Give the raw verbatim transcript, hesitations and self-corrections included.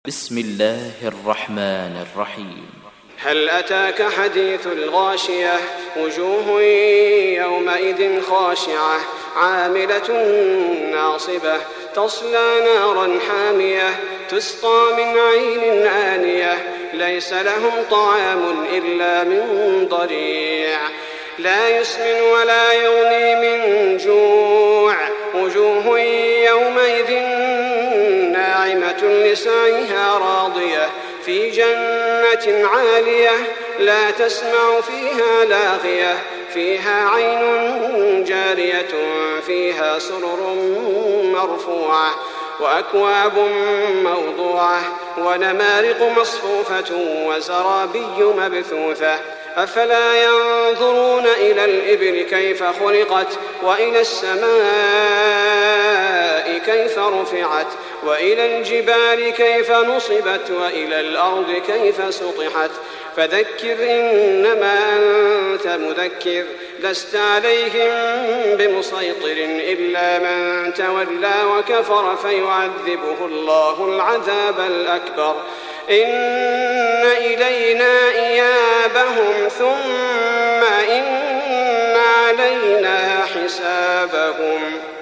بسم الله الرحمن الرحيم. هل أتاك حديث الغاشية؟ وجوه يومئذ خاشعة عاملة ناصبة تصلى نارا حامية تسقى من عين آنية ليس لهم طعام إلا من ضريع لا يسمن ولا يغني من جوع وجوه يومئذ ناعمة لسعيها راضية في جنة عالية لا تسمع فيها لاغية فيها عين جارية فيها سرر مرفوعة وأكواب موضوعة ونمارق مصفوفة وزرابي مبثوثة أفلا ينظرون إلى الإبل كيف خلقت وإلى السماء كيف رفعت وإلى الجبال كيف نصبت وإلى الأرض كيف سطحت فذكر إنما أنت مذكر لست عليهم بمسيطر إلا من تولى وكفر فيعذبه الله العذاب الأكبر إن إلينا إيابهم ثم إن علينا حسابهم.